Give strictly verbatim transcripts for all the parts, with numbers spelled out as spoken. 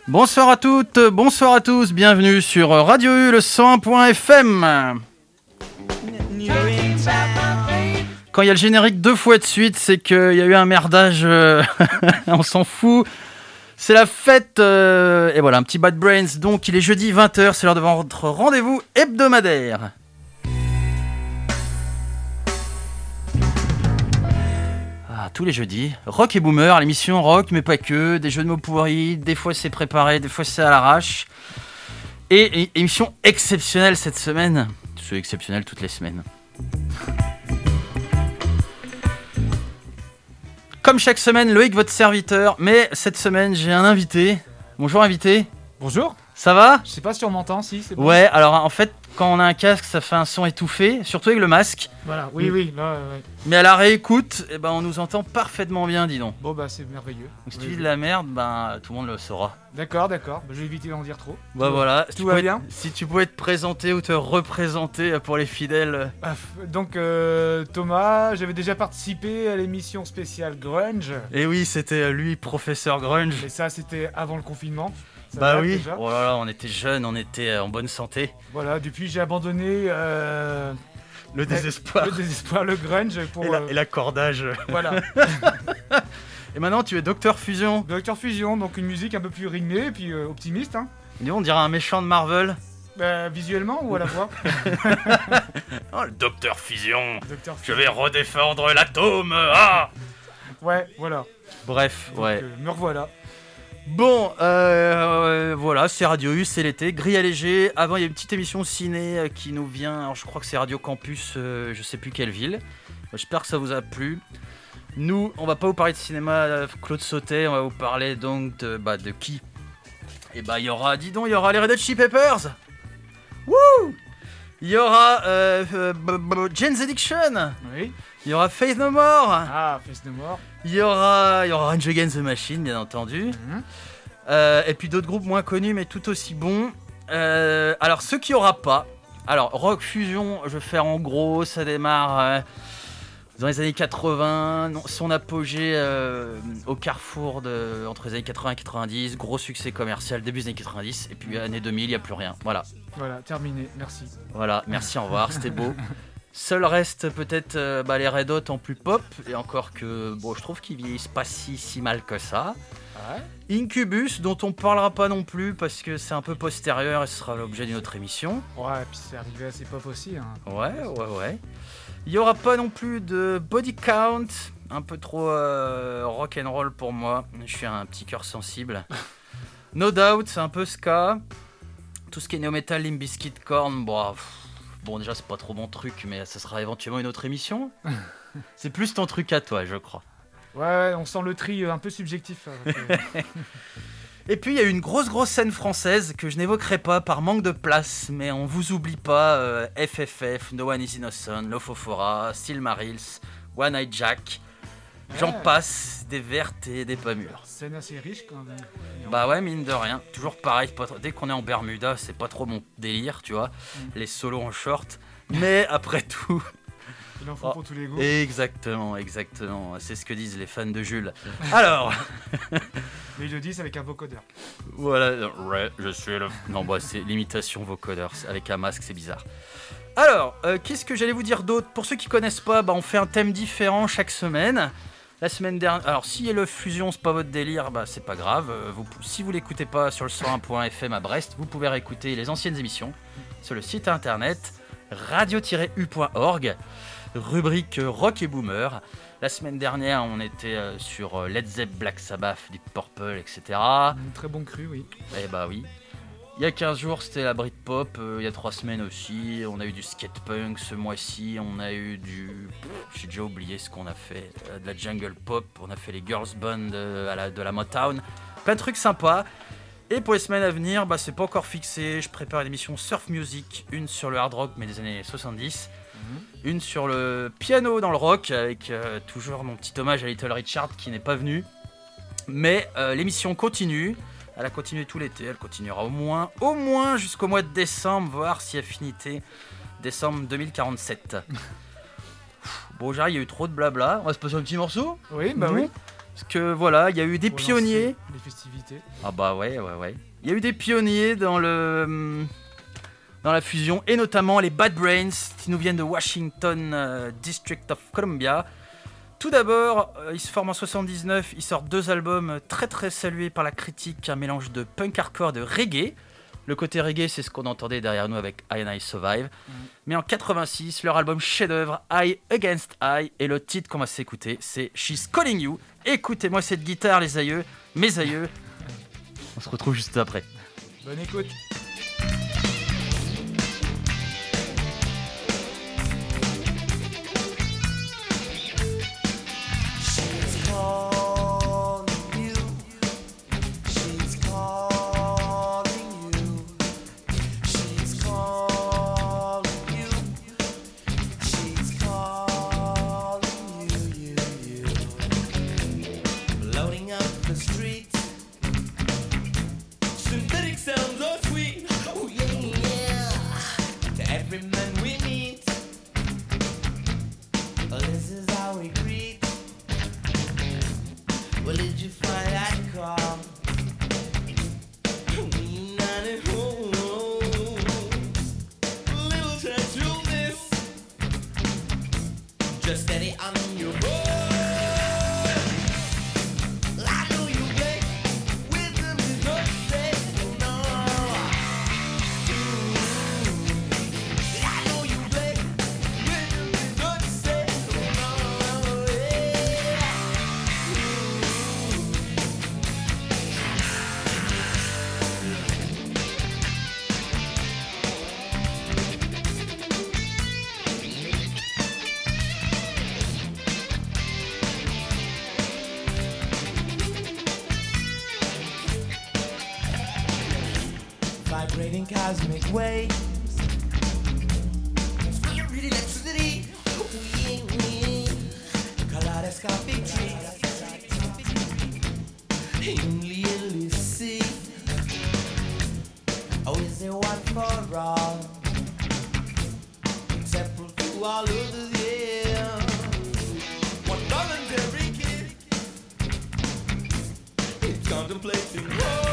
Bonsoir à toutes, bonsoir à tous, bienvenue sur Radio U, le cent un point F M. Quand il y a le générique deux fois de suite, c'est qu'il y a eu un merdage, euh, on s'en fout. C'est la fête, euh, et voilà, un petit Bad Brains. Donc il est jeudi vingt heures, c'est l'heure de votre rendez-vous hebdomadaire. Ah, tous les jeudis, Rock et Boomer, l'émission rock, mais pas que, des jeux de mots pourris, des fois c'est préparé, des fois c'est à l'arrache. Et, et émission exceptionnelle cette semaine, c'est exceptionnel toutes les semaines. Comme chaque semaine, Loïc, votre serviteur, mais cette semaine, j'ai un invité. Bonjour, invité. Bonjour. Ça va ? Je sais pas si on m'entend, si, c'est bon. Ouais, alors en fait, quand on a un casque, ça fait un son étouffé, surtout avec le masque. Voilà, oui, oui, là, ouais. Mais à la réécoute, eh ben, on nous entend parfaitement bien, dis donc. Bon, bah, c'est merveilleux. Donc si oui, tu dis oui. de la merde, ben, tout le monde le saura. D'accord, d'accord. Bah, je vais éviter d'en dire trop. Bah Tout voilà, Tout si tu va pouvais- bien Si tu pouvais te présenter ou te représenter pour les fidèles. Ah, f- Donc, euh, Thomas, j'avais déjà participé à l'émission spéciale Grunge. Et oui, c'était lui, professeur Grunge. Et ça, c'était avant le confinement. Ça Bah date oui, déjà. oh là là, on était jeunes, on était en bonne santé. Voilà, depuis, j'ai abandonné euh, Le désespoir. le désespoir, le grunge pour... Et la- euh, et l'accordage. Voilà. Et maintenant, tu es Docteur Fusion. Docteur Fusion, donc une musique un peu plus rythmée et puis euh, optimiste. Hein. Dis, on dirait un méchant de Marvel. Bah, visuellement ou à la voix Oh, le Docteur Fusion. Docteur Je vais redéfendre l'atome. Ah. Ouais, voilà. Bref, Donc, ouais. euh, me revoilà. Bon, euh, voilà, c'est Radio U, c'est l'été, gris allégé. Avant, il y a une petite émission ciné euh, qui nous vient. Alors, je crois que c'est Radio Campus, euh, je sais plus quelle ville. J'espère que ça vous a plu. Nous, on va pas vous parler de cinéma euh, Claude Sautet, on va vous parler donc de, bah, de qui ? Et bah, il y aura, dis donc, il y aura les Red Hot Chili Peppers. Wouh ! Il y aura euh, euh, b- b- Jane's Addiction. Oui. Il y aura Faith No More. Ah, Face No More. Il y aura, il y aura Rage Against the Machine, bien entendu. Mhm. Euh, et puis d'autres groupes moins connus, mais tout aussi bons. Euh, alors, ceux qui n'y aura pas. Alors, Rock Fusion, je vais faire en gros, ça démarre euh, dans les années quatre-vingts. Non, son apogée euh, au carrefour de, entre les années quatre-vingts et quatre-vingt-dix. Gros succès commercial, début des années quatre-vingt-dix. Et puis, années deux mille, il n'y a plus rien. Voilà. Voilà, terminé, merci. Voilà, merci, au revoir, c'était beau. Seul reste peut-être euh, bah, les Red Hot en plus pop, et encore que bon, je trouve qu'ils vieillissent pas si, si mal que ça. Ouais. Incubus, dont on parlera pas non plus parce que c'est un peu postérieur et ce sera l'objet d'une autre émission. Ouais, puis c'est arrivé assez pop aussi. Hein. Ouais, ouais, ouais. Il y aura pas non plus de Body Count, un peu trop euh, rock and roll pour moi. Je suis un petit cœur sensible. No Doubt, c'est un peu ska. Tout ce qui est néo-metal, Limp Bizkit, Korn, bon, pff, bon déjà c'est pas trop mon truc, mais ça sera éventuellement une autre émission. C'est plus ton truc à toi, je crois. Ouais, ouais, on sent le tri euh, un peu subjectif. euh, euh. Et puis il y a eu une grosse grosse scène française que je n'évoquerai pas par manque de place, mais on vous oublie pas, euh, F F F, No One Is Innocent, Lofofora, Silmarils, One Eye Jack, j'en Ouais. passe, des vertes et des pas mûres. Scène assez riche quand même. Bah ouais, mine de rien, toujours pareil, pas trop- dès qu'on est en Bermuda, c'est pas trop mon délire, tu vois, Mm. les solos en short, mais après tout... Il en faut Oh. pour tous les goûts. Exactement, exactement, c'est ce que disent les fans de Jules. Alors... Mais ils le disent avec un vocodeur. Voilà, ouais, je suis le... Non, bah, c'est l'imitation vocodeur, avec un masque, c'est bizarre. Alors, euh, qu'est-ce que j'allais vous dire d'autre ? Pour ceux qui connaissent pas, bah, on fait un thème différent chaque semaine. La semaine dernière... Alors, si le fusion, c'est pas votre délire, bah, c'est pas grave. Euh, Vous... Si vous l'écoutez pas sur le cent un point F M à Brest, vous pouvez réécouter les anciennes émissions sur le site internet radio tiret u point org, rubrique euh, Rock et Boomer. La semaine dernière, on était euh, sur euh, Led Zepp, Black Sabbath, Deep Purple, et cetera. Un très bon cru, oui. Eh bah oui. Il y a quinze jours, c'était la Britpop. Euh, il y a trois semaines aussi, on a eu du skatepunk. Ce mois-ci, on a eu du... Pff, j'ai déjà oublié ce qu'on a fait. Euh, de la jungle pop. On a fait les girls band euh, à la, de la Motown. Plein de trucs sympas. Et pour les semaines à venir, bah, c'est pas encore fixé. Je prépare une émission surf music. Une sur le hard rock, mais des années soixante-dix. Mhm. Une sur le piano dans le rock, avec euh, toujours mon petit hommage à Little Richard qui n'est pas venu. Mais euh, l'émission continue. Elle a continué tout l'été, elle continuera au moins, au moins jusqu'au mois de décembre, voire si affinité, décembre deux mille quarante-sept. Bon, j'arrive, il y a eu trop de blabla. On va se passer un petit morceau. Oui, bah Nous, oui. Parce que voilà, il y a eu des Pour pionniers. lancer les festivités. Ah bah ouais, ouais, ouais. Il y a eu des pionniers dans le dans la fusion et notamment les Bad Brains qui nous viennent de Washington euh, District of Columbia. Tout d'abord, euh, ils se forment en soixante-dix-neuf, ils sortent deux albums très très salués par la critique, un mélange de punk hardcore et de reggae. Le côté reggae, c'est ce qu'on entendait derrière nous avec I and I Survive. Mm. Mais en quatre-vingt-six, leur album chef-d'œuvre, Eye Against Eye, et le titre qu'on va s'écouter, c'est She's Calling You. Écoutez-moi cette guitare, les aïeux, mes aïeux. On se retrouve juste après. Bonne écoute. Vibrating cosmic waves, fiery electricity, kaleidoscopic trees, only you see. Oh, is there one for all, separate to all others, yeah. One voluntary kid, it's contemplating.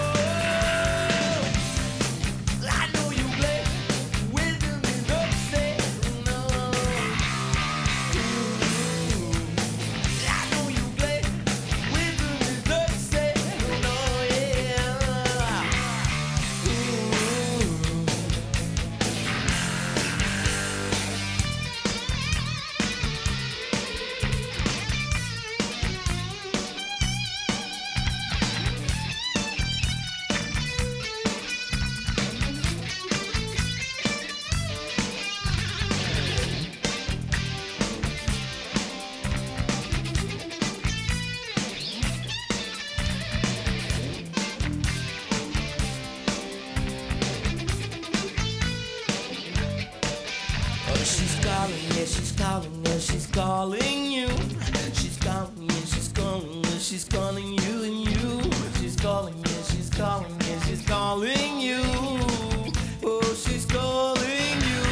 Calling you, she's calling you, she's calling you, she's calling you and you. She's calling you, she's calling you, she's calling you. Oh, she's calling you.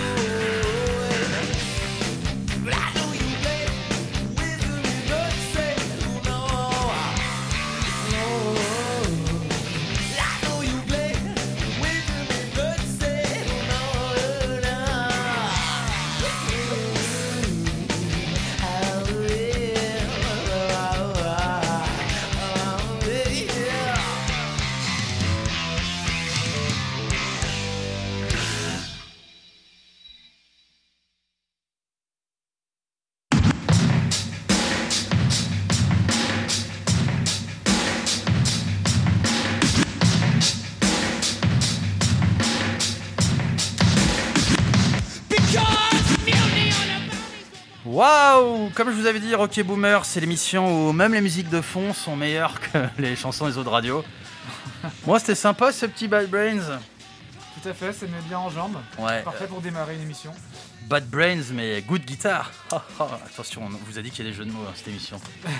But I know you play with me, don't say no, no. I know you play with me, don't say no, no. Waouh! Comme je vous avais dit, Rock et Boomer, c'est l'émission où même les musiques de fond sont meilleures que les chansons des autres radios. Moi, c'était sympa ce petit Bad Brains. Tout à fait, ça met bien en jambes. Ouais. Parfait pour démarrer une émission. Bad Brains, mais good guitare. Oh, oh, attention, on vous a dit qu'il y a des jeux de mots dans cette émission.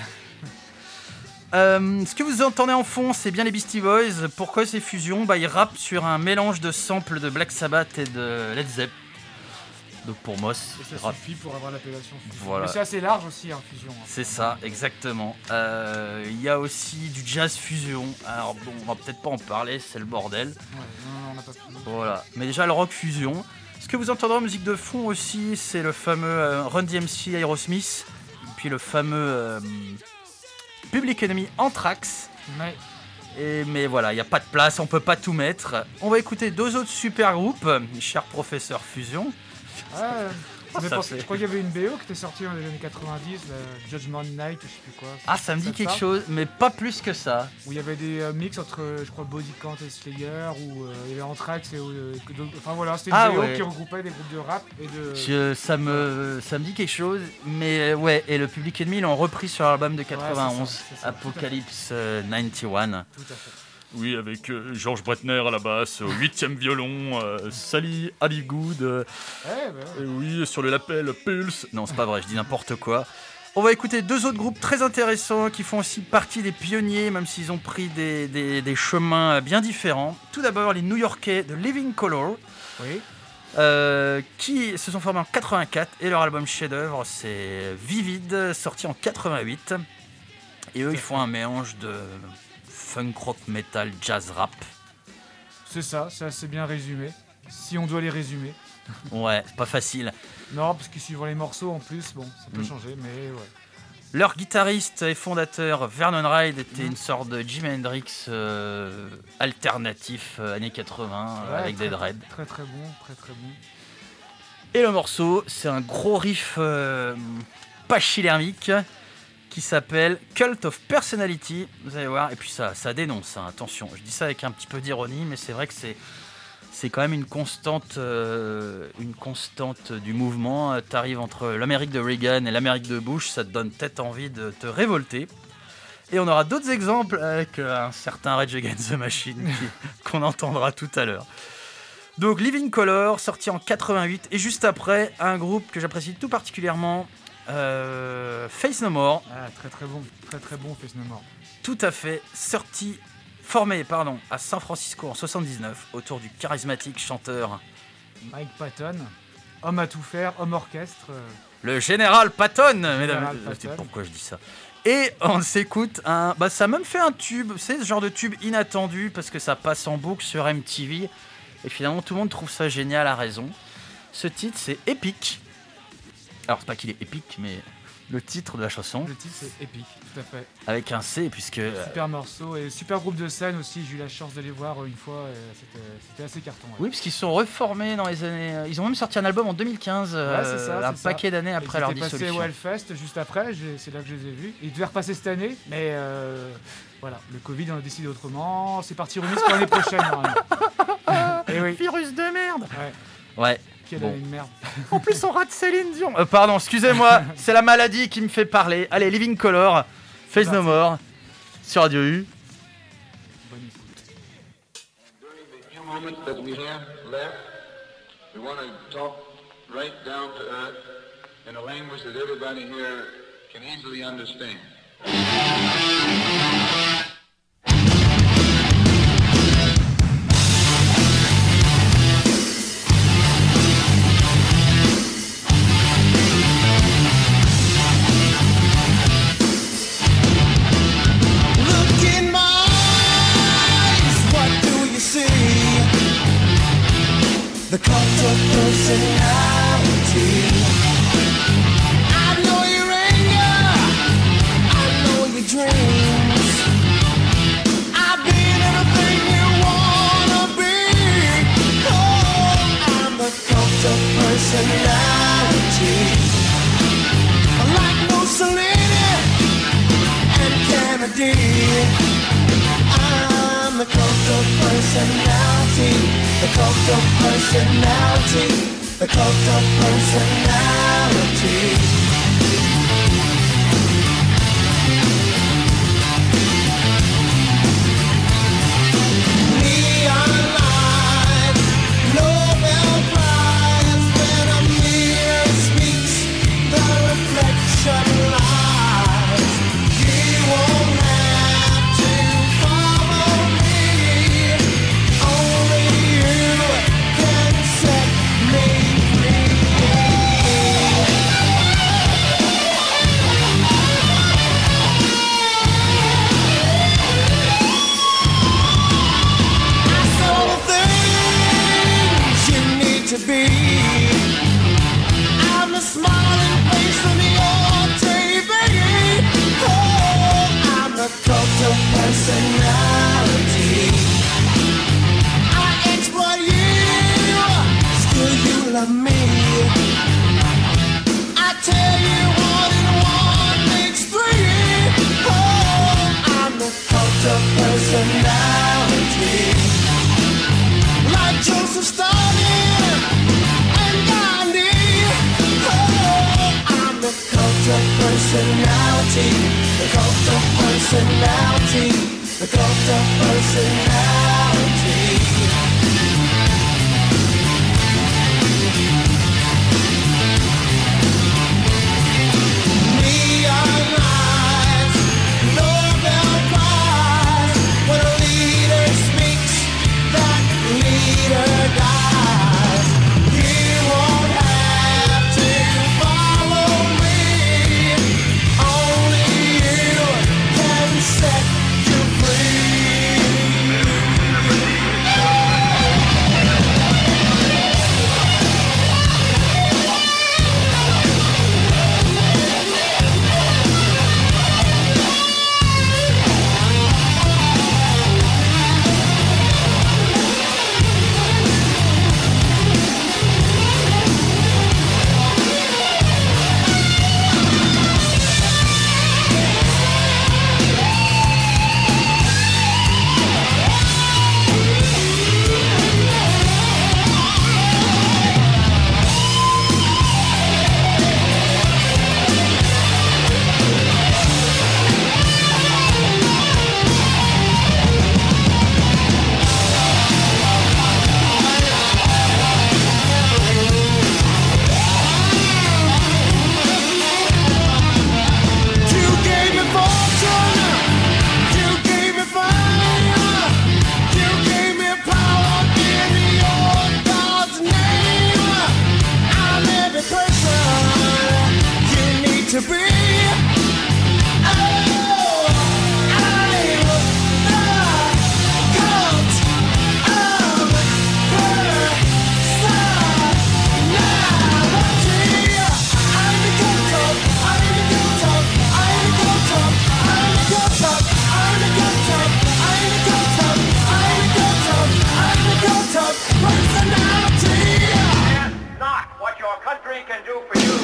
euh, ce que vous entendez en fond, c'est bien les Beastie Boys. Pourquoi ces fusions? Bah, ils rappent sur un mélange de samples de Black Sabbath et de Led Zepp. Donc pour moi, Et c'est ça rap. suffit pour avoir l'appellation fusion. Voilà. Mais c'est assez large aussi, hein, fusion. hein. C'est ça, exactement. Euh, Il y a aussi du jazz fusion. Alors bon, on va peut-être pas en parler, c'est le bordel. Ouais, non, non, on n'a pas fini. Voilà. Mais déjà le rock fusion. Ce que vous entendrez en musique de fond aussi, c'est le fameux euh, Run D M C Aerosmith, puis le fameux euh, Public Enemy Anthrax. Ouais. Et, mais voilà, il n'y a pas de place, on peut pas tout mettre. On va écouter deux autres super groupes, cher professeur Fusion. Ouais, euh, ça me Ça pense- fait- Je crois qu'il y avait une B O qui était sortie dans les années quatre-vingt-dix, le Judgment Night, je sais plus quoi. Ah, ça me dit Ça te quelque parle chose, mais pas plus que ça. Où il y avait des euh, mix entre, euh, je crois, Body Count et Slayer, où euh, il y avait Anthrax et. euh, que d'autres- enfin voilà, c'était une Ah B O ouais. qui regroupait des groupes de rap et de. Je, ça, me, ça me dit quelque chose, mais euh, ouais, et le Public Enemy l'ont repris sur l'album de Ouais, quatre-vingt-onze, c'est ça, c'est ça, Apocalypse euh, quatre-vingt-un. Tout à fait. Oui, avec euh, Georges Bretner à la basse, au huitième violon, euh, Sally Aligood, euh, Ouais, bah, ouais. et oui, sur le lapel Pulse. Non, c'est pas vrai, je dis n'importe quoi. On va écouter deux autres groupes très intéressants qui font aussi partie des pionniers, même s'ils ont pris des, des- des chemins bien différents. Tout d'abord, les New-Yorkais de Living Colour, Oui. euh, qui se sont formés en quatre-vingt-quatre, et leur album chef-d'œuvre, c'est Vivid, sorti en quatre-vingt-huit. Et eux, ils font un mélange de funk rock metal jazz rap. C'est ça, c'est assez bien résumé. Si on doit les résumer. Ouais, c'est pas facile. Non, parce que suivant les morceaux en plus, bon, ça peut Mm. changer, mais ouais. Leur guitariste et fondateur Vernon Reid était Mhm. une sorte de Jimi Hendrix euh, alternatif euh, années quatre-vingts euh, Ouais, avec très, des dreads. Très très bon, très très bon. Et le morceau, c'est un gros riff euh, pachydermique qui s'appelle Cult of Personality. Vous allez voir, et puis ça, ça dénonce, hein, attention. Je dis ça avec un petit peu d'ironie, mais c'est vrai que c'est c'est quand même une constante, euh, une constante du mouvement. Tu arrives entre l'Amérique de Reagan et l'Amérique de Bush, ça te donne peut-être envie de te révolter. Et on aura d'autres exemples avec euh, un certain Rage Against the Machine qui- qu'on entendra tout à l'heure. Donc Living Colour, sorti en quatre-vingt-huit, et juste après, un groupe que j'apprécie tout particulièrement, euh, Faith No More, Ah, très très bon, très très bon Face No More. tout à fait, sorti, formé pardon, à San Francisco en soixante-dix-neuf, autour du charismatique chanteur, Mike Patton, homme à tout faire, homme orchestre. euh, le Général Patton, mesdames. Général Je sais Patton. pourquoi je dis ça. Et on s'écoute un, bah ça a même fait un tube, c'est ce genre de tube inattendu parce que ça passe en boucle sur M T V. Et finalement, tout le monde trouve ça génial à raison. Ce titre, c'est Epic. Alors, c'est pas qu'il est épique, mais le titre de la chanson, Le titre c'est épique, tout à fait. avec un C, puisque... euh, Super morceau et super groupe de scène aussi. J'ai eu la chance de les voir une fois. Et c'était, c'était assez carton. ouais. Oui, parce qu'ils sont reformés dans les années... euh, Ils ont même sorti un album en deux mille quinze, euh, c'est ça, un c'est ça. paquet d'années après leur Ils étaient passés dissolution. au Hellfest juste après. j'ai- C'est là que je les ai vus. Ils devaient repasser cette année, mais euh, voilà, le Covid on a décidé autrement. C'est parti remise pour l'année prochaine. normalement. Et oui. Virus de merde. Ouais. Ouais. Quelle Bon. année de merde. En plus, on rate Céline Dion. Euh, pardon, excusez-moi, c'est la maladie qui me fait parler. Allez, Living Colour, Faith No parti. More, sur Radio U. Bonne écoute. During the few moments that we have left, we want to talk right down to earth in a language that everybody here can easily understand. Look in my eyes, what do you see? The cult of personality. I know your anger, I know your dreams. I've been anything you wanna be. Oh, I'm the cult of personality. Like Mussolini and Kennedy. I'm the cult of personality, the cult of personality, the cult of personality. Neon lights, Nobel Prize, when a mirror speaks, the reflection lies. You won't have to follow me. Only you can set me free. personality, the cult of personality, the cult of personality. Neon lights, Nobel Prize. When a leader speaks, that leader dies. You won't have to follow me. Only you can set you free. You gave me fortune, you gave me fire, you gave me power in your God's name. I'm every person you need to be. Oh, I'm the cult of personality. I'm the cult of, I'm the cult of, I'm the cult of, I'm the cult of, I'm the cult of, I'm the cult of, I'm the cult of, I'm the cult of personality. Ask not what your country can do for you.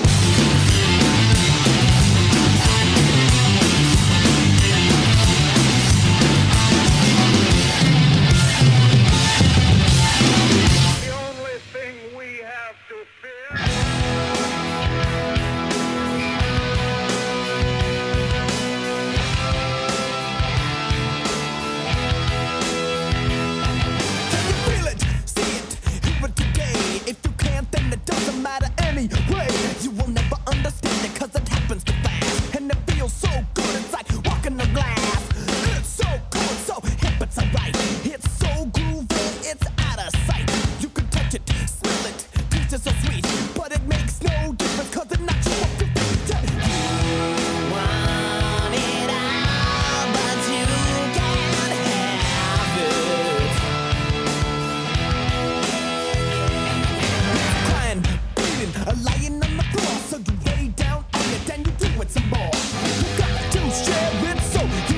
The only thing we have to fear. Can you feel it? See it? Hear it today. If you can't, then it doesn't matter anyway. You will never understand it cause it happens too fast. And it feels so good, it's like walking on glass. It's so cool, it's so hip, it's alright. It's so groovy, it's out of sight. You can touch it, smell it, taste it so sweet. But it makes no difference cause it knocks you off your feet. You want it all, but you can't have it. Crying, bleeding, lying on the floor. So you lay down on it and you do it some more. You got to share it so you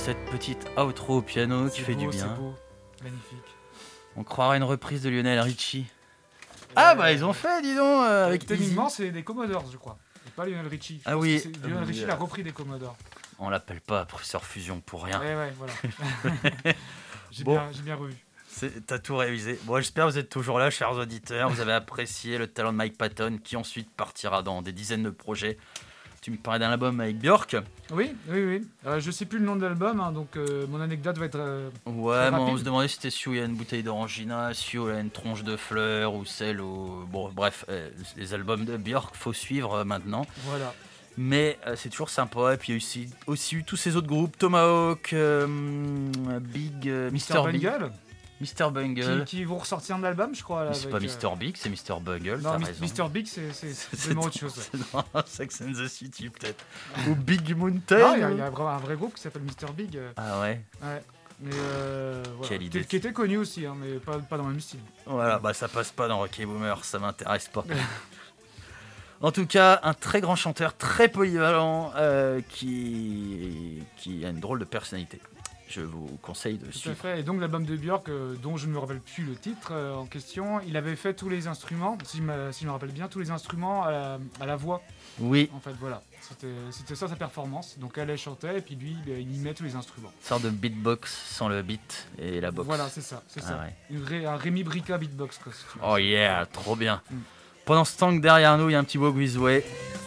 cette petite outro au piano qui C'est fait beau, du bien. C'est beau, magnifique. On croirait une reprise de Lionel Richie. Ah bah ils ont fait, dis donc, euh, avec Easy. Techniquement, c'est des Commodores, je crois. Et pas Lionel Richie. Je Ah pense oui. que c'est- Lionel Euh, Richie l'a repris des Commodores. On l'appelle pas Professeur Fusion pour rien. Ouais, ouais, voilà. j'ai, Bon. bien, j'ai bien revu. C'est- T'as tout révisé. Bon, j'espère que vous êtes toujours là, chers auditeurs. Vous avez apprécié le talent de Mike Patton, qui ensuite partira dans des dizaines de projets. Tu me parlais d'un album avec Björk. Oui, oui, oui. Euh, je sais plus le nom de l'album, hein, donc euh, mon anecdote va être. euh, Ouais, Très mais on rapide. se demandait si c'était si il y a une bouteille d'orangina, si il y a une tronche de fleurs, ou celle où... Bon, bref, euh, les albums de Björk, faut suivre euh, maintenant. Voilà. Mais euh, c'est toujours sympa. Et puis il y a aussi, aussi eu tous ces autres groupes, Tomahawk, euh, Big, euh, Mister Mister Big, Bungle, Mister Bungle. qui, qui vont ressortir un album, je crois. Là, Mais c'est pas avec, euh, Mister Big, c'est Mister Bungle, Non, t'as Mis- raison. Mister Big, c'est, c'est, c'est C'est vraiment dans- autre chose. ouais. C'est dans Sex and the City peut-être. Ou Big Mountain. Non, il y a, il y a vraiment un vrai groupe qui s'appelle Mister Big. euh, Ah ouais. ouais. Mais euh, voilà. Quelle idée. Qui, qui était connu aussi, hein, mais pas, pas dans le même style. Voilà, bah ça passe pas dans Rocky Boomer, ça m'intéresse pas. En tout cas, un très grand chanteur, très polyvalent, euh, qui, qui a une drôle de personnalité. Je vous conseille de Tout à suivre. fait. Et donc l'album de Björk, euh, dont je ne me rappelle plus le titre euh, en question, il avait fait tous les instruments, si je me, si je me rappelle bien, tous les instruments à la, à la voix. Oui, En fait, voilà. C'était, c'était ça sa performance. Donc elle, elle chantait et puis lui, il, il mimait tous les instruments. une sorte de beatbox sans le beat et la box. Voilà, c'est ça, c'est Ah ça. ouais. Une Ré- un Rémi Brica beatbox, quoi, si tu veux. Oh yeah, trop bien. Mm. Pendant ce temps que derrière nous, il y a un petit Walk This Way.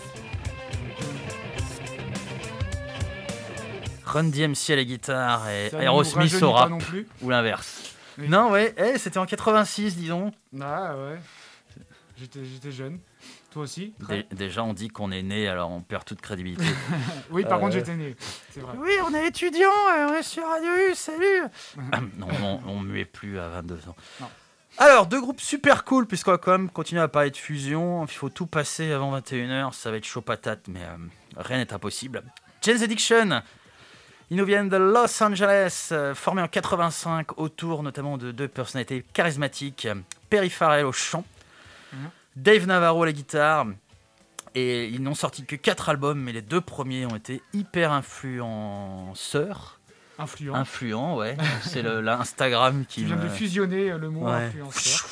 Run D M C à la guitare et Ça ne nous Aerosmith rajeunit au pas rap, non plus. ou l'inverse. Oui. Non, ouais, eh, c'était en quatre-vingt-six, disons. Ah ouais. J'étais, j'étais jeune. Toi aussi. très. Dé- déjà, on dit qu'on est né, alors on perd toute crédibilité. Oui, par Euh, contre, j'étais né. C'est vrai. Oui, on est étudiant, on est sur Radio U, salut. Non, on, on muait plus à vingt-deux ans. Non. Alors, deux groupes super cool, puisqu'on va quand même continuer à parler de fusion. Il faut tout passer avant vingt et une heures, ça va être chaud patate, mais euh, rien n'est impossible. Jane's Addiction, ils nous viennent de Los Angeles, euh, formés en quatre-vingt-cinq, autour notamment de deux personnalités charismatiques, Perry Farrell au chant, Mhm. Dave Navarro à la guitare. Et ils n'ont sorti que quatre albums, mais les deux premiers ont été hyper influenceurs. Influent. Influents, ouais. C'est le- l'Instagram qui Tu viens me... de fusionner euh, le mot Ouais. influenceur.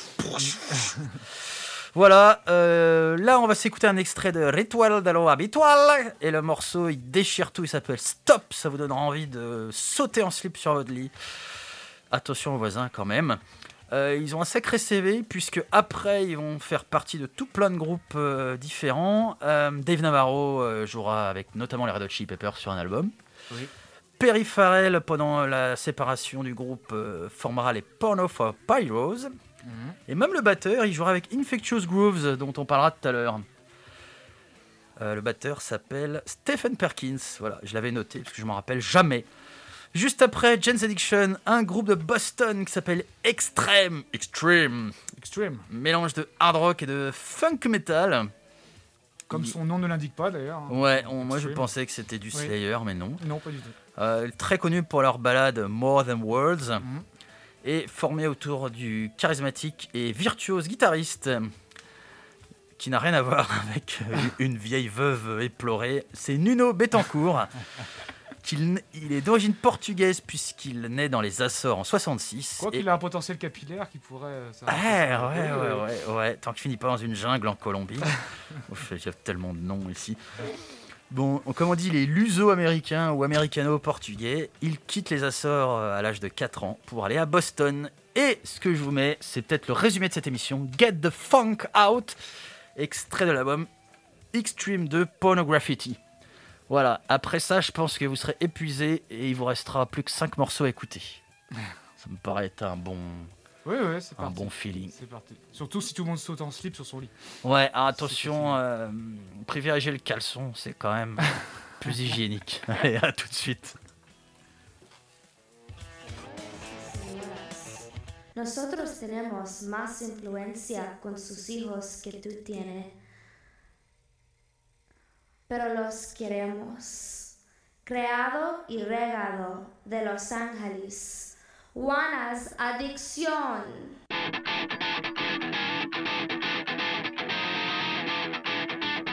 Voilà, euh, là on va s'écouter un extrait de Ritual de lo Habitual. Et le morceau, il déchire tout, il s'appelle Stop. Ça vous donnera envie de sauter en slip sur votre lit. Attention aux voisins quand même. Euh, ils ont un sacré C V, puisque après ils vont faire partie de tout plein de groupes euh, différents. Euh, Dave Navarro euh, jouera avec notamment les Red Hot Chili Peppers sur un album. Oui. Perry Farrell, pendant la séparation du groupe, euh, formera les Porno for Pyros. Mhm. Et même le batteur, il jouera avec Infectious Grooves, dont on parlera tout à l'heure. Euh, le batteur s'appelle Stephen Perkins. Voilà, je l'avais noté parce que je m'en rappelle jamais. Juste après, Jane's Addiction, un groupe de Boston qui s'appelle Extreme. Extreme. Extreme. Mélange de hard rock et de funk metal. Comme Il- son nom ne l'indique pas d'ailleurs. hein. Ouais, on- moi je Extreme. pensais que c'était du Oui. Slayer, mais non. Non, pas du tout. Euh, très connu pour leur balade More Than Words. Mhm. Et formé autour du charismatique et virtuose guitariste qui n'a rien à voir avec euh, une vieille veuve éplorée. C'est Nuno Betancourt. qu'il, il est d'origine portugaise puisqu'il naît dans les Açores en soixante-six. Quoi et- qu'il a un potentiel capillaire qui pourrait. euh, Ouais, s'arrêter. ouais, ouais, ouais, ouais. Tant qu'il finit pas dans une jungle en Colombie. Ouf, il y a tellement de noms ici. Bon, comme on dit, il est luso-américain ou américano-portugais. Il quitte les Açores euh, à l'âge de quatre ans pour aller à Boston. Et ce que je vous mets, c'est peut-être le résumé de cette émission. Get the Funk Out, extrait de l'album Extreme de Pornograffiti. Voilà, après ça, je pense que vous serez épuisés et il vous restera plus que cinq morceaux à écouter. Ça me paraît être un bon, Oui, oui, c'est un parti. bon feeling. C'est parti. Surtout si tout le monde saute en slip sur son lit. Ouais, ah, attention, euh, privilégiez le caleçon, c'est quand même plus hygiénique. Allez, à tout de suite. Nosotros tenemos más influencia con sus hijos que tú tienes, pero los queremos. Creado y regado de Los Ángeles, Juana's Adicción.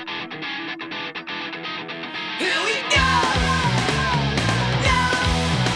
Here we go!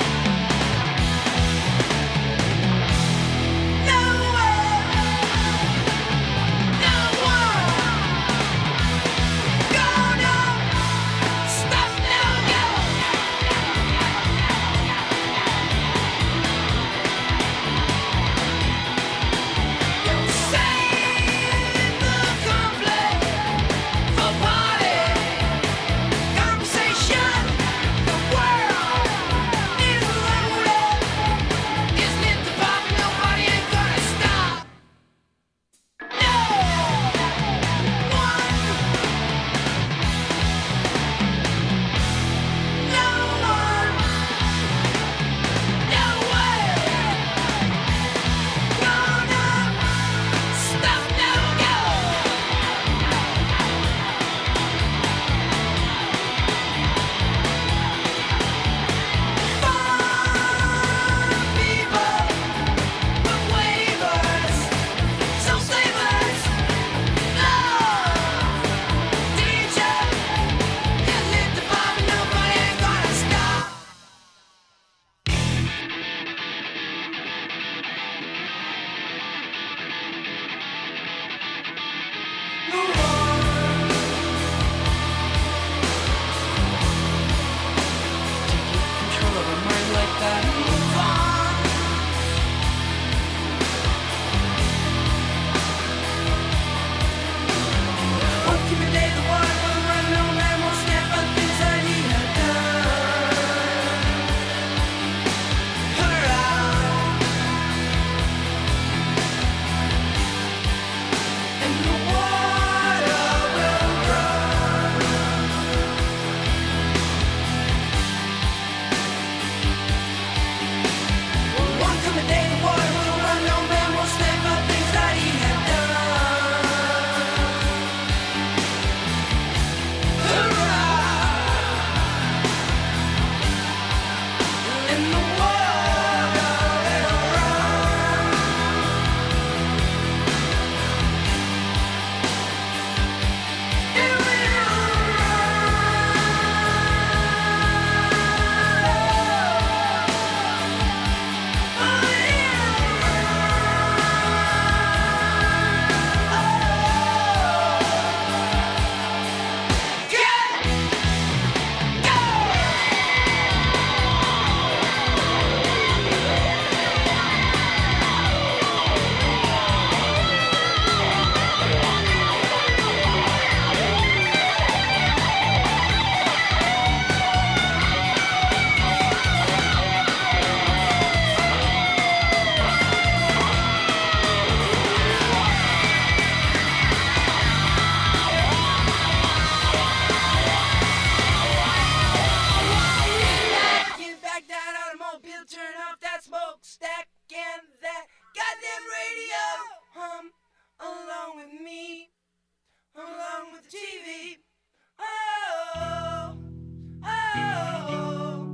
turn off that smokestack and that goddamn radio. Hum along with me, along with the T V. Oh, oh, oh,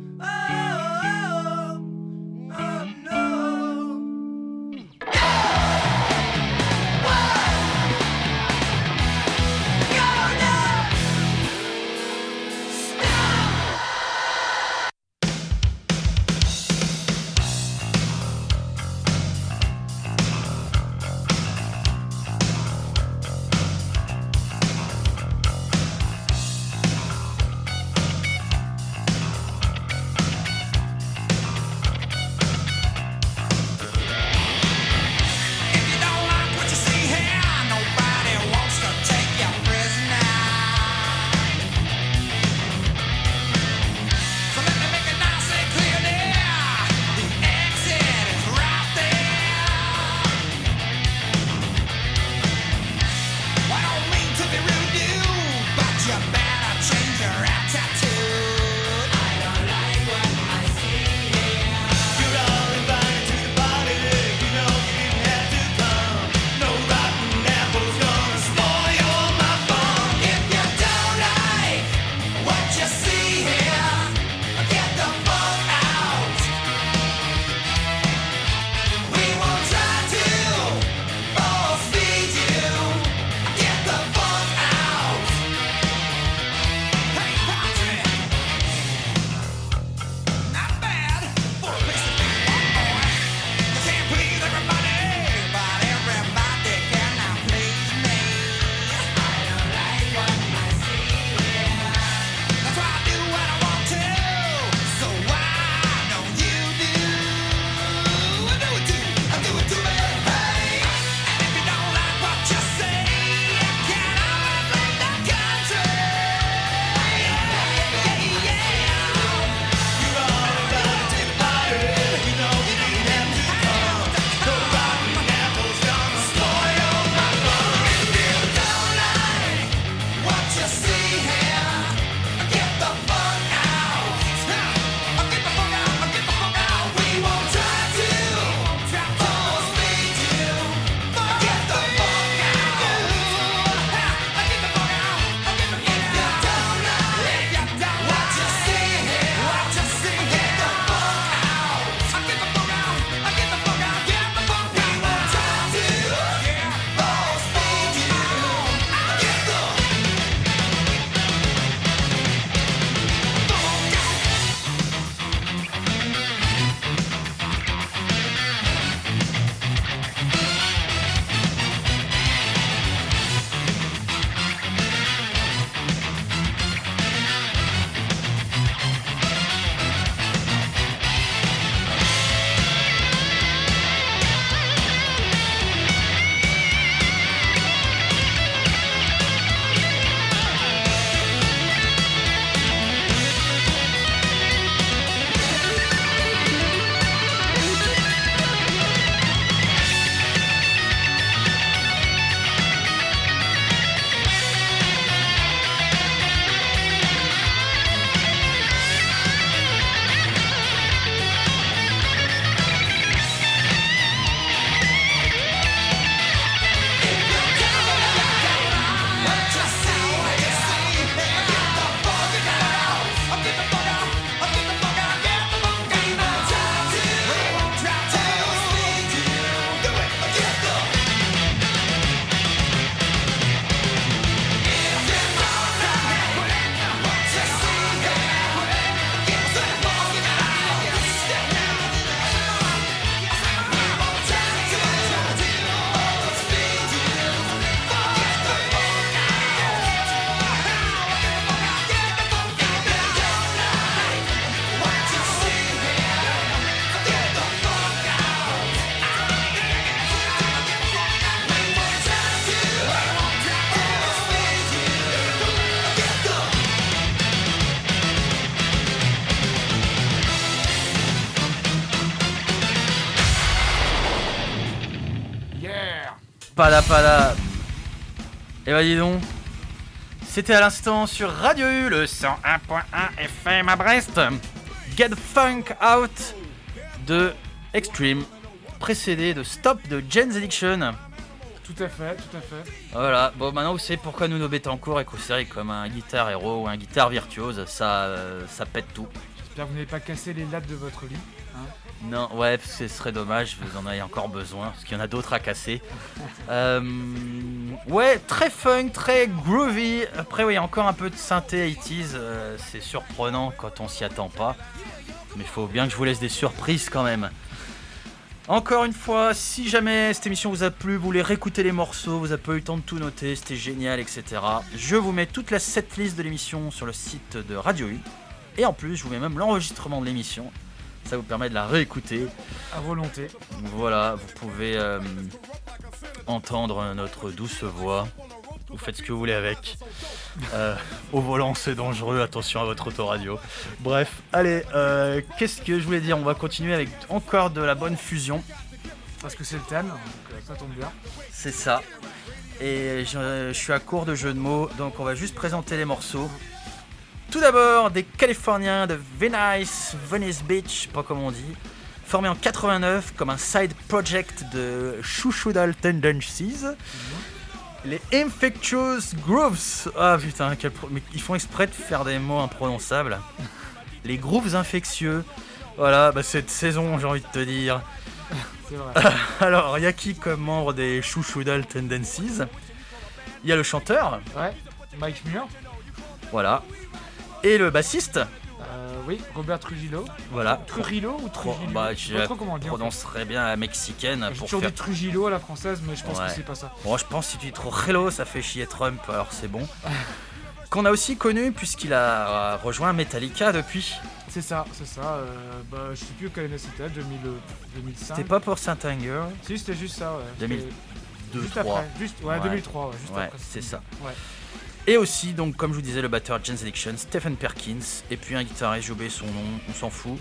oh, oh, no. Pada pada. Et bah dis donc, c'était à l'instant sur Radio U, le cent un point un F M à Brest. Get Funk Out de Extreme, précédé de Stop de Jane's Addiction. Tout à fait, tout à fait. Voilà, bon maintenant vous savez pourquoi Nuno Bettencourt est considéré comme un guitare héros ou un guitare virtuose, ça, euh, ça pète tout. J'espère que vous n'avez pas cassé les lattes de votre lit. Hein. Non, ouais, ce serait dommage, vous en avez encore besoin, parce qu'il y en a d'autres à casser. euh, ouais, très fun, très groovy. Après, oui, encore un peu de synthé quatre-vingt-dix, euh, c'est surprenant quand on s'y attend pas. Mais il faut bien que je vous laisse des surprises quand même. Encore une fois, si jamais cette émission vous a plu, vous voulez réécouter les morceaux, vous n'avez pas eu le temps de tout noter, c'était génial, et cetera. Je vous mets toute la setlist de l'émission sur le site de Radio U. Et en plus, je vous mets même l'enregistrement de l'émission. Ça vous permet de la réécouter. À volonté. Voilà, vous pouvez euh, entendre notre douce voix. Vous faites ce que vous voulez avec. Euh, au volant, c'est dangereux. Attention à votre autoradio. Bref, allez, euh, qu'est-ce que je voulais dire ? On va continuer avec encore de la bonne fusion. Parce que c'est le thème, donc ça tombe bien. C'est ça. Et je, je suis à court de jeux de mots, donc on va juste présenter les morceaux. Tout d'abord, des Californiens de Venice, Venice Beach, pas comme on dit, formés en quatre-vingt-neuf comme un side project de Suicidal Tendencies. Les Infectious Grooves. Ah putain, quel pro... mais ils font exprès de faire des mots imprononçables. Les Grooves infectieux. Voilà, bah cette saison, j'ai envie de te dire. C'est vrai. Alors, il y a qui comme membre des Suicidal Tendencies ? Il y a le chanteur. Ouais, Mike Muir. Voilà. Et le bassiste. Euh, oui, Robert Trujillo. Voilà. Trujillo ou Trujillo Bah, je je sais pas trop comment on dit. en fait. prononcerais bien la mexicaine J'ai pour toujours faire... dit Trujillo à la française, mais je pense Ouais. que c'est pas ça. Bon, je pense que si tu dis trop hello, ça fait chier Trump, alors c'est bon. Qu'on a aussi connu puisqu'il a rejoint Metallica depuis. C'est ça, c'est ça. Euh, bah, je sais plus quelle année c'était, deux mille, deux mille cinq. C'était pas pour Saint Anger. Si, c'était juste ça, ouais. deux mille C'était deux, juste trois. après. Juste, ouais, Ouais. deux mille trois, ouais, juste Ouais, après. c'est ça. Ouais. Et aussi, donc, comme je vous disais, le batteur Jane's Addiction, Stephen Perkins. Et puis un guitariste, j'ai oublié son nom, on s'en fout.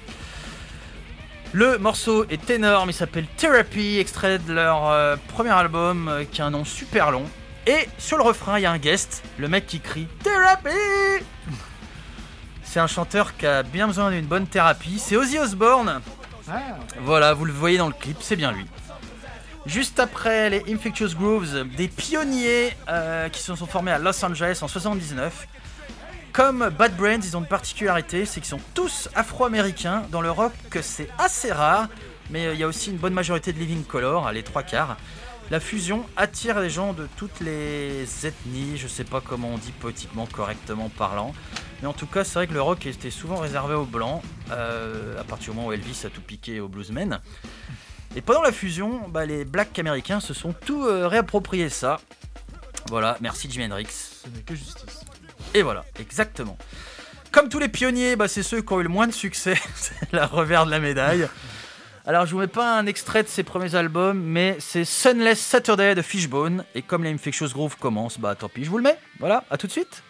Le morceau est énorme, il s'appelle Therapy, extrait de leur euh, premier album euh, qui a un nom super long. Et sur le refrain, il y a un guest, le mec qui crie Therapy. C'est un chanteur qui a bien besoin d'une bonne thérapie, c'est Ozzy Osbourne. Ah, Voilà, vous le voyez dans le clip, c'est bien lui. Juste après les Infectious Grooves, des pionniers euh, qui se sont formés à Los Angeles en soixante-dix-neuf. Comme Bad Brains, ils ont une particularité, c'est qu'ils sont tous afro-américains. Dans le rock, c'est assez rare, mais il euh, y a aussi une bonne majorité de living color, les trois quarts. La fusion attire les gens de toutes les ethnies, je sais pas comment on dit politiquement correctement parlant. Mais en tout cas, c'est vrai que le rock était souvent réservé aux blancs, euh, à partir du moment où Elvis a tout piqué aux bluesmen. Et pendant la fusion, bah, les blacks américains se sont tout euh, réapproprié ça. Voilà, merci Jimi Hendrix. ce n'est que justice. Et voilà, exactement. Comme tous les pionniers, bah, c'est ceux qui ont eu le moins de succès, c'est la revers de la médaille. Alors je vous mets pas un extrait de ses premiers albums, mais c'est Sunless Saturday de Fishbone. Et comme les Infectious Grooves commencent, bah tant pis, je vous le mets. Voilà, à tout de suite.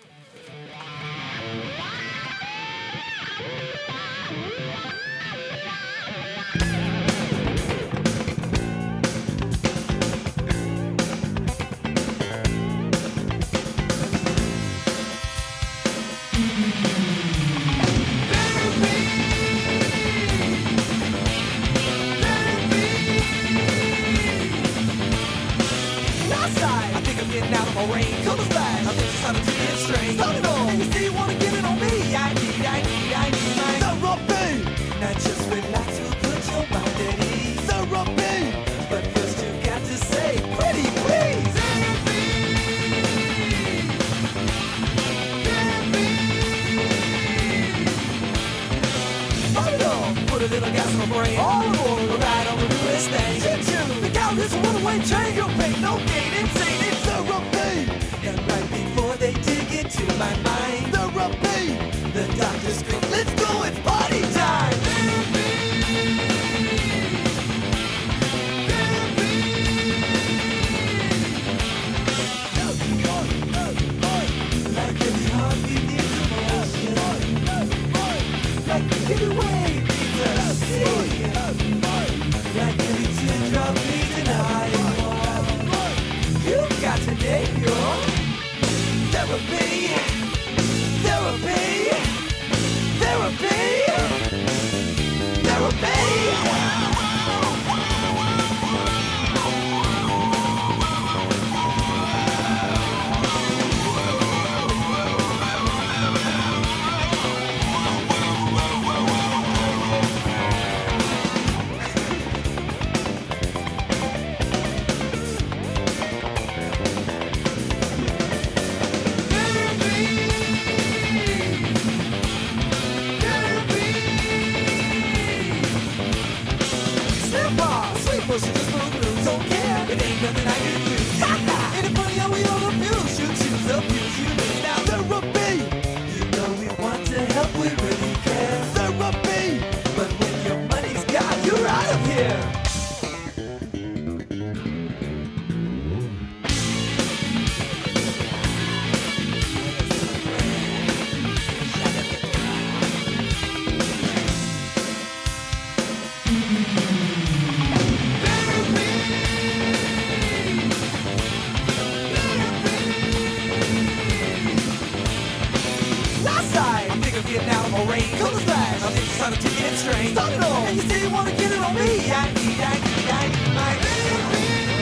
I think I'm getting out of my range. Color flash, I'm just trying to get straight. Start it on. And you see you wanna get it on me. I need, I need, I need my therapy. Now just relax, we'll put your mind at ease. Therapy. But first you got to say, pretty please. Therapy. Therapy. Start it on. Put a little gas in my brain. All aboard. We're right on the newest thing. Choo-choo. The cow is a runaway train. You'll pay no gain. Insane. It's therapy. And right before they dig into my mind, therapy. The doctor screams, let's go, it's party time. Therapy. Therapy. Like every heartbeat needs emotion. Like every wave needs a sea. Like every teardrop needs an eyeball. You've got to name your therapy. Therapy. to Vietnam or rain. Color flash, I'll take the sun and take it straight. Start it all, and you say you wanna get it on me. Yankee, Yankee, Yankee, my baby.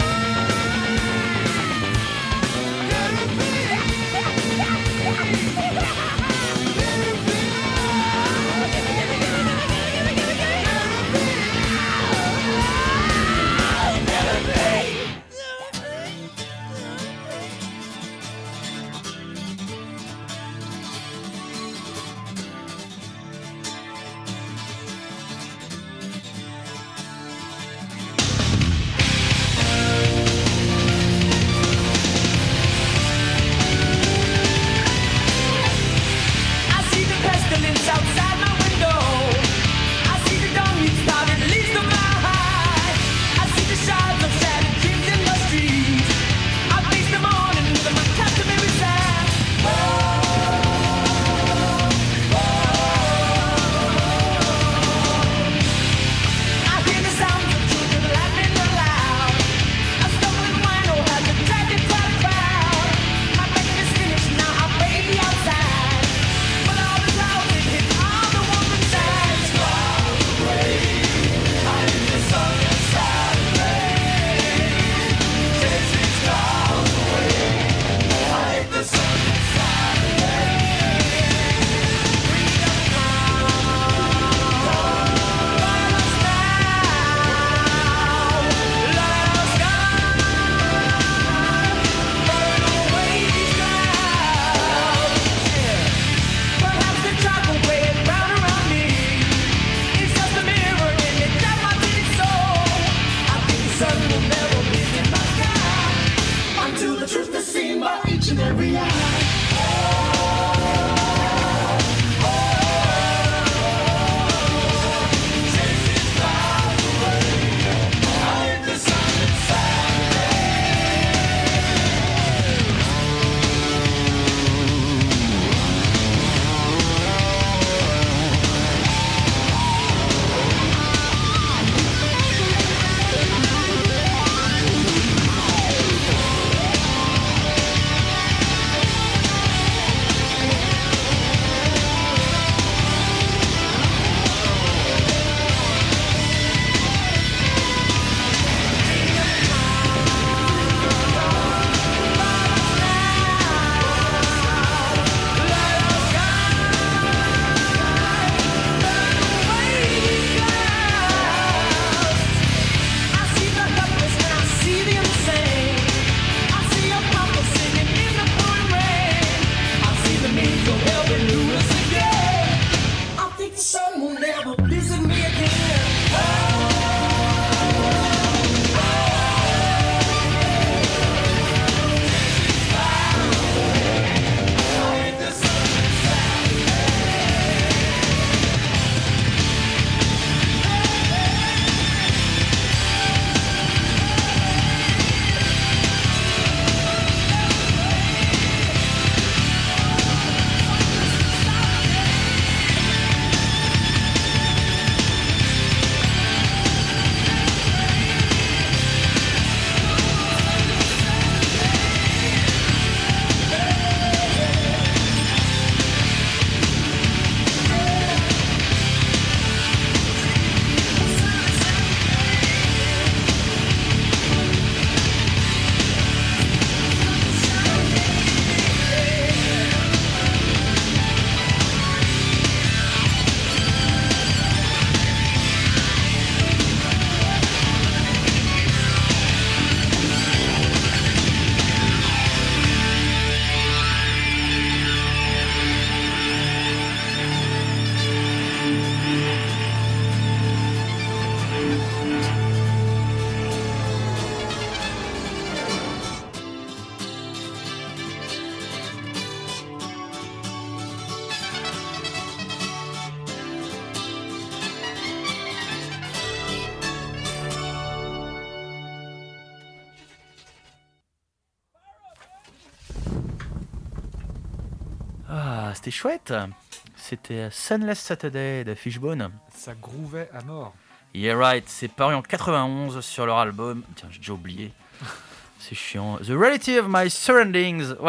Ah, c'était chouette. C'était Sunless Saturday de Fishbone. Ça grouvait à mort. Yeah right, c'est paru en quatre-vingt-onze sur leur album. Tiens, j'ai déjà oublié. C'est chiant. The Reality of My Surroundings. Voilà.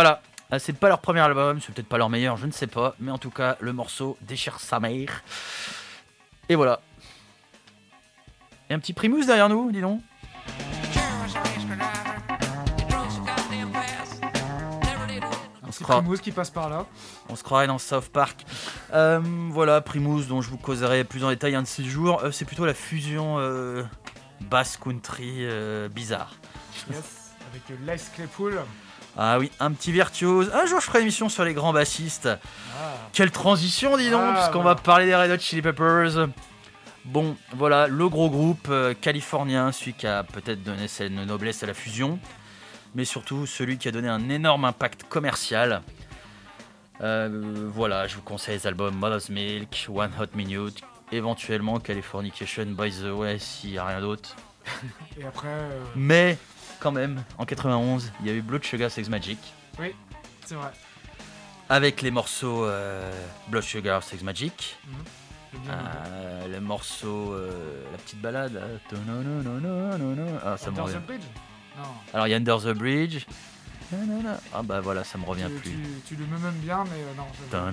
Ah, c'est pas leur premier album, c'est peut-être pas leur meilleur, je ne sais pas, mais en tout cas, le morceau déchire sa mère. Et voilà. Et un petit Primus derrière nous, dis donc. On se, croit... Primus qui passe par là. On se croirait dans South Park. Euh, voilà, Primus, dont je vous causerai plus en détail un de ces jours. Euh, c'est plutôt la fusion euh, bass country euh, bizarre. Yes, avec Les Claypool. Ah oui, un petit virtuose. Un jour, je ferai une émission sur les grands bassistes. Ah. Quelle transition, dis donc, ah, puisqu'on voilà. va parler des Red Hot Chili Peppers. Bon, voilà, le gros groupe euh, californien, celui qui a peut-être donné cette noblesse à la fusion, mais surtout celui qui a donné un énorme impact commercial. Euh, voilà, je vous conseille les albums Mother's Milk, One Hot Minute, éventuellement Californication, By the Way, s'il n'y a rien d'autre. Et après... Euh... Mais, quand même, en quatre-vingt-onze, il y a eu Blood Sugar Sex Magic. Oui, c'est vrai. Avec les morceaux euh, Blood Sugar Sex Magic. Mmh. Euh, le morceau, euh, la petite balade. Ah, ça me Under revient. the Bridge non. Alors il y a Under the Bridge. Ah bah voilà, ça me revient tu, plus. Tu, tu le mets même bien, mais euh,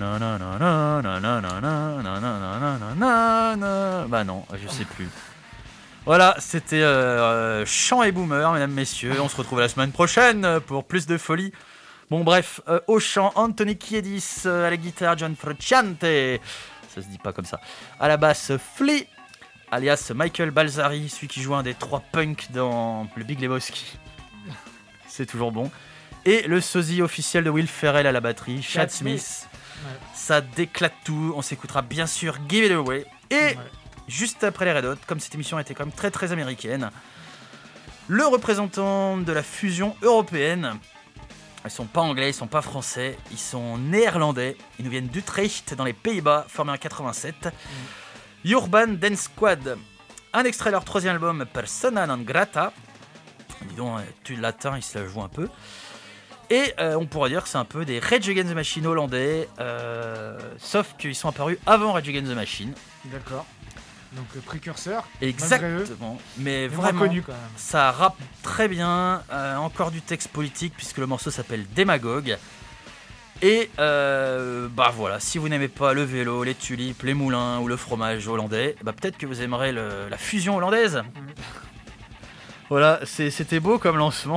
non. Bah non, je sais plus. Voilà, c'était euh, Chant et Boomer, mesdames, messieurs. On se retrouve la semaine prochaine pour plus de folie. Bon bref, euh, au chant, Anthony Kiedis, euh, à la guitare, John Frusciante. Ça se dit pas comme ça. À la basse, Flea, alias Michael Balzari, celui qui joue un des trois punks dans le Big Lebowski. C'est toujours bon. Et le sosie officiel de Will Ferrell à la batterie, Chad Smith. Smith. Ouais. Ça déclate tout. On s'écoutera bien sûr Give It Away. Et ouais. juste après les Red Hot, comme cette émission était quand même très très américaine, le représentant de la fusion européenne. Ils sont pas anglais, ils sont pas français, ils sont néerlandais. Ils nous viennent d'Utrecht dans les Pays-Bas, formés en quatre-vingt-sept. Mmh. Urban Dance Squad. Un extrait de leur troisième album, Persona non grata. Dis donc, tu latin, ils se la jouent un peu. Et euh, on pourrait dire que c'est un peu des Rage Against the Machine hollandais, euh, sauf qu'ils sont apparus avant Rage Against the Machine. D'accord. Donc euh, précurseur. Exactement. Mais, mais vraiment, connu, quand même. Ça rappe très bien. Euh, encore du texte politique puisque le morceau s'appelle Démagogue. Et euh, bah voilà, si vous n'aimez pas le vélo, les tulipes, les moulins ou le fromage hollandais, bah peut-être que vous aimerez le, la fusion hollandaise. Mmh. Voilà, c'est, c'était beau comme lancement.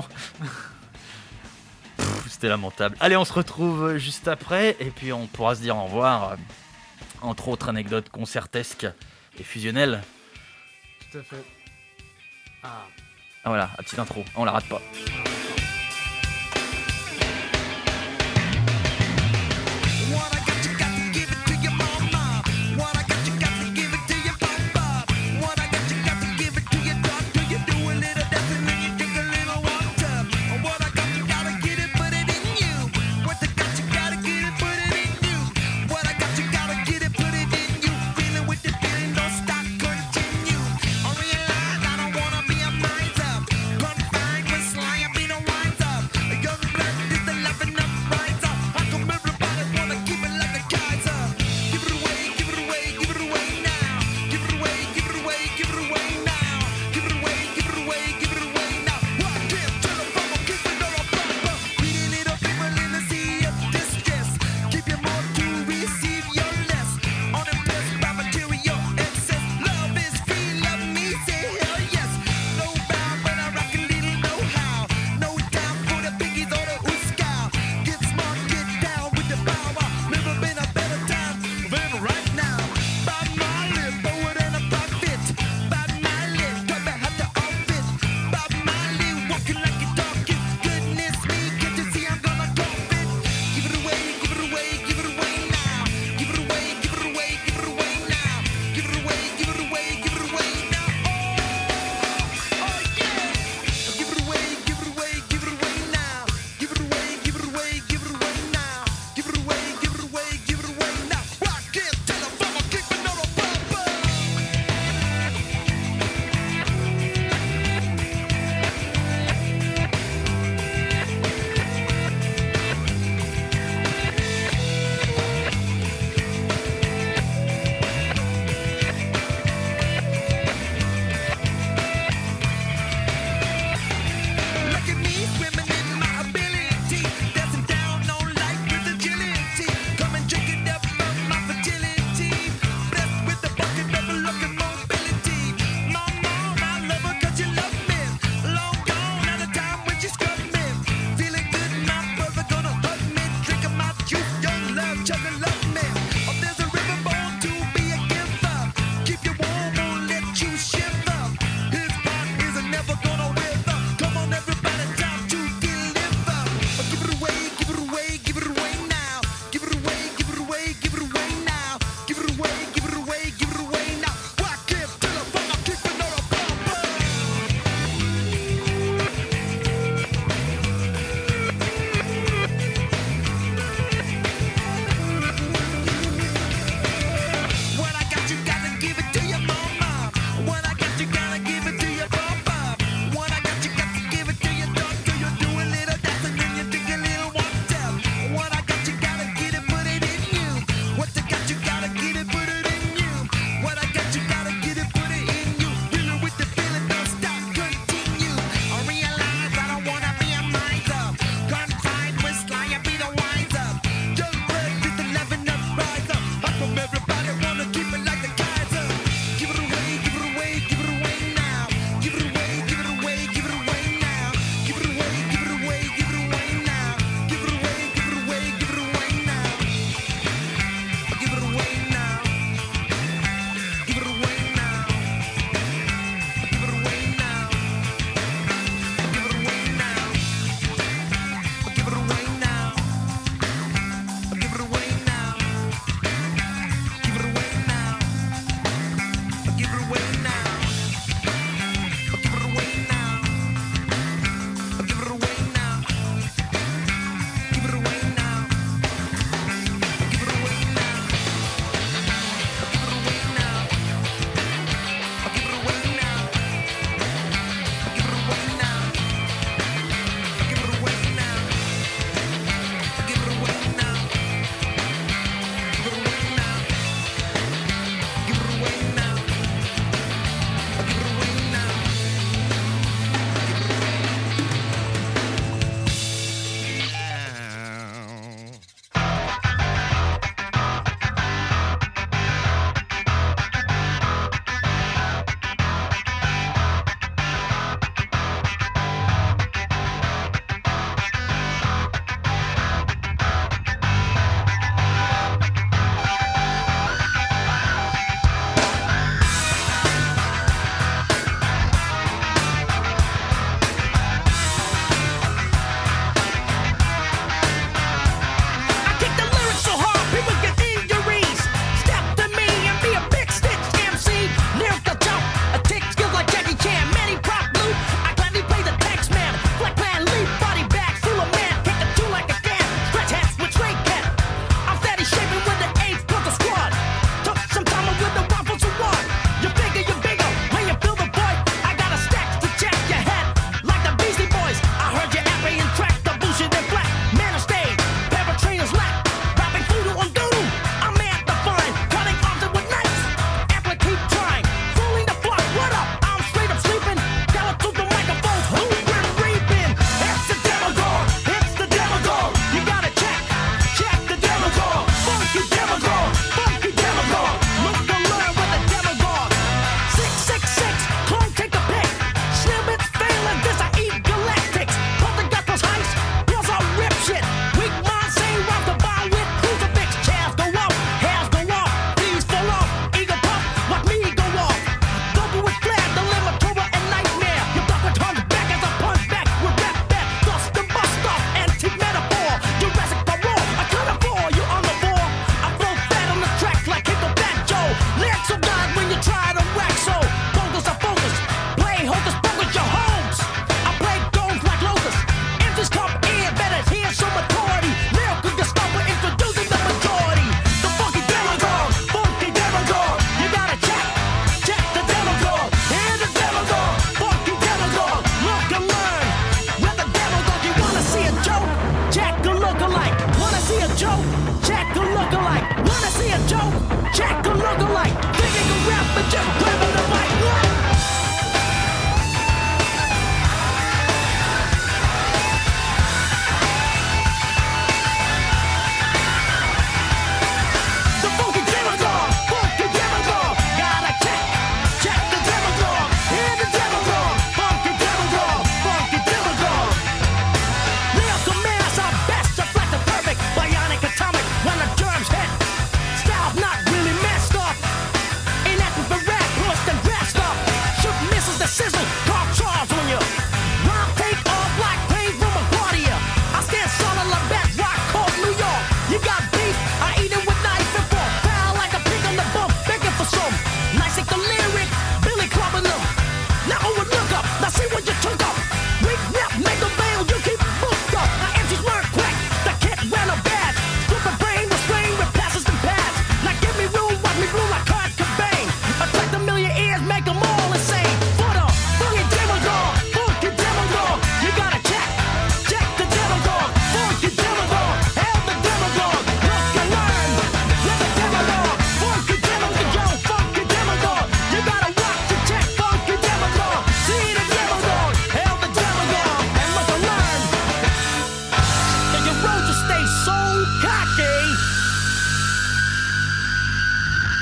Pff, c'était lamentable. Allez, on se retrouve juste après et puis on pourra se dire au revoir. Entre autres anecdotes concertesques et fusionnelles. Tout à fait. Ah. Ah voilà, la petite intro, on la rate pas. Fly up in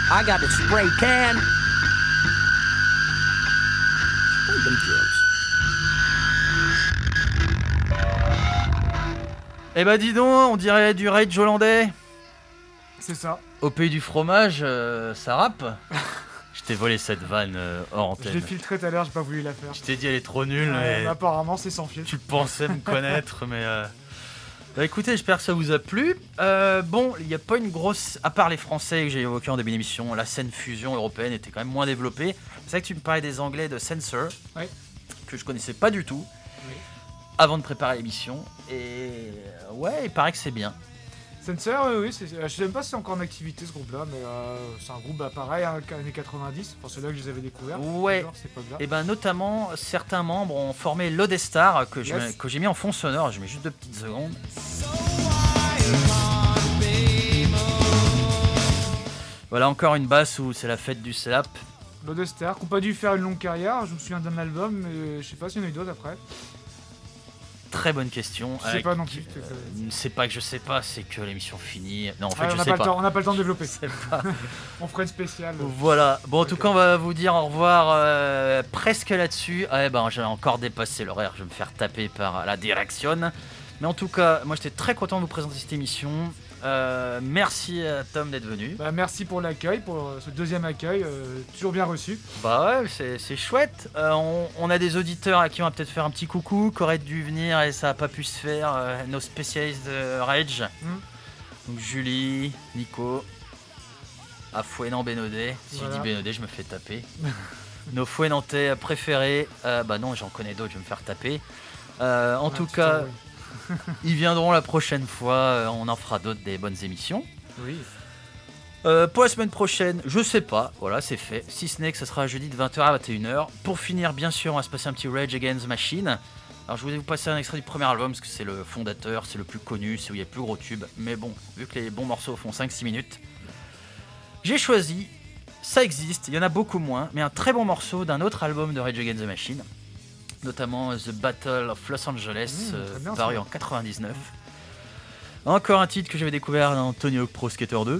I got the spray can. Spray them drums. Eh bah dis donc, on dirait du rage hollandais. C'est ça. Au pays du fromage, euh, ça rappe. Je t'ai volé cette vanne euh, hors Je l'ai antenne. filtré tout à l'heure, j'ai pas voulu la faire. Je t'ai dit elle est trop nulle, Ouais, mais mais apparemment, c'est sans filtre. tu pensais me connaître, mais... euh, Bah écoutez, j'espère que ça vous a plu. Euh, bon, il n'y a pas une grosse... À part les Français que j'ai évoqués en début d'émission, la scène fusion européenne était quand même moins développée. C'est vrai que tu me parlais des Anglais de Censor, Oui. que je connaissais pas du tout, Oui. avant de préparer l'émission. Et euh, ouais, il paraît que c'est bien. Sensor, oui, oui. c'est- Je sais même pas si c'est encore en activité ce groupe-là, mais euh, c'est un groupe bah, pareil, hein, années quatre-vingt-dix. Enfin, c'est là que je les avais découverts. Ouais. Genre, c'est pas grave. Et ben notamment, certains membres ont formé l'Odestar, que, je Yes. mets- que j'ai mis en fond sonore. Je mets juste deux petites secondes. Voilà encore une basse où c'est la fête du slap. L'Odestar, qui n'ont pas dû faire une longue carrière. Je me souviens d'un album, mais je sais pas s'il y en a eu d'autres après. Très bonne question. Je sais Euh, pas non qui- plus. euh, c'est pas que je sais pas, c'est que l'émission finit. Non, en fait, Ah, je on n'a sais pas, pas. le temps- on n'a pas le temps de développer. Je sais pas. On fera une spéciale. Voilà. Bon, en tout Ok. cas, on va vous dire au revoir euh, presque là-dessus. Ah, eh ben, j'ai encore dépassé l'horaire. Je vais me faire taper par la direction. Mais en tout cas, moi, j'étais très content de vous présenter cette émission. Euh, merci à Tom d'être venu. Bah, merci pour l'accueil, pour euh, ce deuxième accueil, euh, toujours bien reçu. Bah ouais, c'est, c'est chouette. Euh, on, on a des auditeurs à qui on va peut-être faire un petit coucou, qui auraient dû venir et ça n'a pas pu se faire. Euh, nos spécialistes de Rage. Mm. Donc Julie, Nico, Afouénan Bénodet. Si Voilà. je dis Bénodet, je me fais taper. Nos fouets nantais préférés. Euh, bah non, j'en connais d'autres, je vais me faire taper. Euh, en Ah, tout tu cas, t'en- ils viendront la prochaine fois. euh, On en fera d'autres, des bonnes émissions. Oui. Euh, pour la semaine prochaine, je sais pas, voilà, c'est fait. Si ce n'est que ce sera jeudi de vingt heures à vingt et une heures. Pour finir, bien sûr, on va se passer un petit Rage Against the Machine. Alors, je voulais vous passer un extrait du premier album parce que c'est le fondateur, c'est le plus connu, c'est où il y a le plus gros tubes. Mais bon, vu que les bons morceaux font cinq six minutes, j'ai choisi, ça existe, il y en a beaucoup moins, mais un très bon morceau d'un autre album de Rage Against the Machine, notamment The Battle of Los Angeles, Mmh, euh, très bien, paru ça. en quatre-vingt-dix-neuf. Encore un titre que j'avais découvert dans Tony Hawk Pro Skater deux,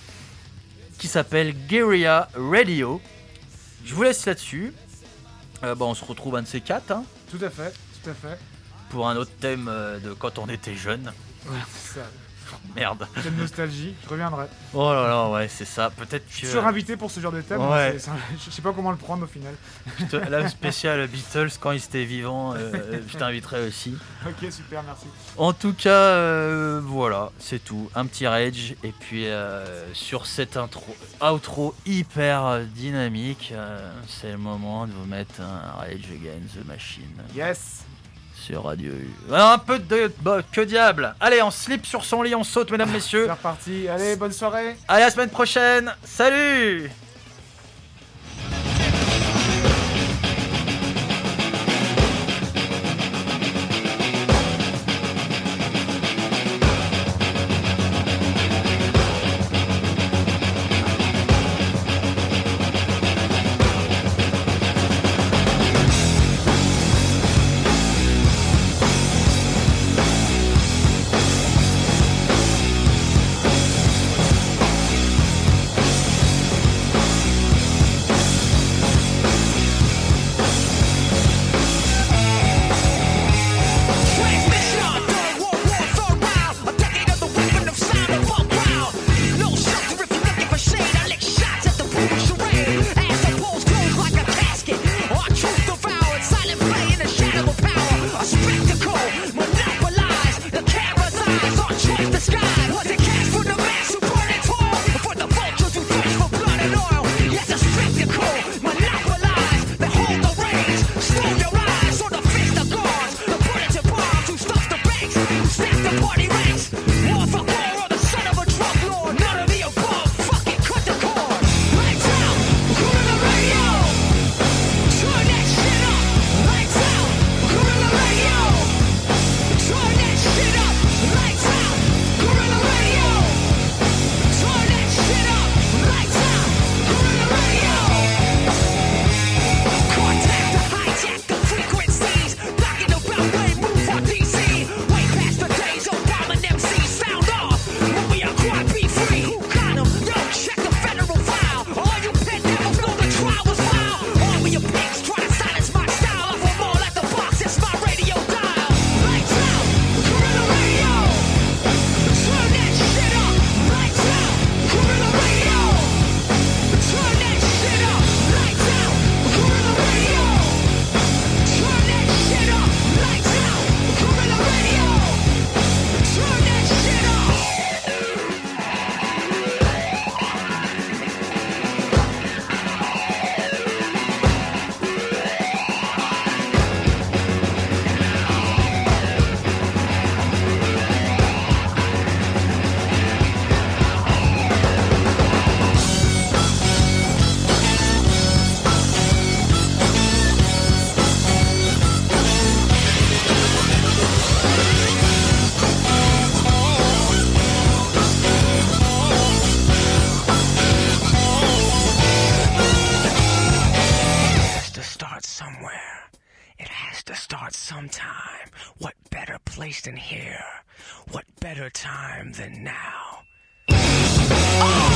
qui s'appelle Guerrilla Radio. Je vous laisse là-dessus. Euh, bah, on se retrouve un de ces quatre hein, Tout à fait, tout à fait. pour un autre thème euh, de quand on était jeune. Ouais, c'est ça. Merde. Quelle nostalgie, je reviendrai. Oh là là, ouais, c'est ça. Peut-être Je suis que. toujours invité pour ce genre de thème. Ouais. c'est- c'est un- je sais pas comment le prendre au final. Je te- Là, spécial Beatles quand ils étaient vivants, euh, je t'inviterai aussi. Ok, super, merci. En tout cas, euh, voilà, c'est tout. Un petit rage. Et puis, euh, sur cette intro, outro hyper euh, dynamique, euh, c'est le moment de vous mettre un Rage Against the Machine Yes. sur Radio U. Alors, un peu de. Bah, que diable! Allez, on slip sur son lit, on saute, mesdames, messieurs. C'est reparti. Allez, bonne soirée. Allez, à la semaine prochaine! Salut! sometime. What better place than here? What better time than now? Oh!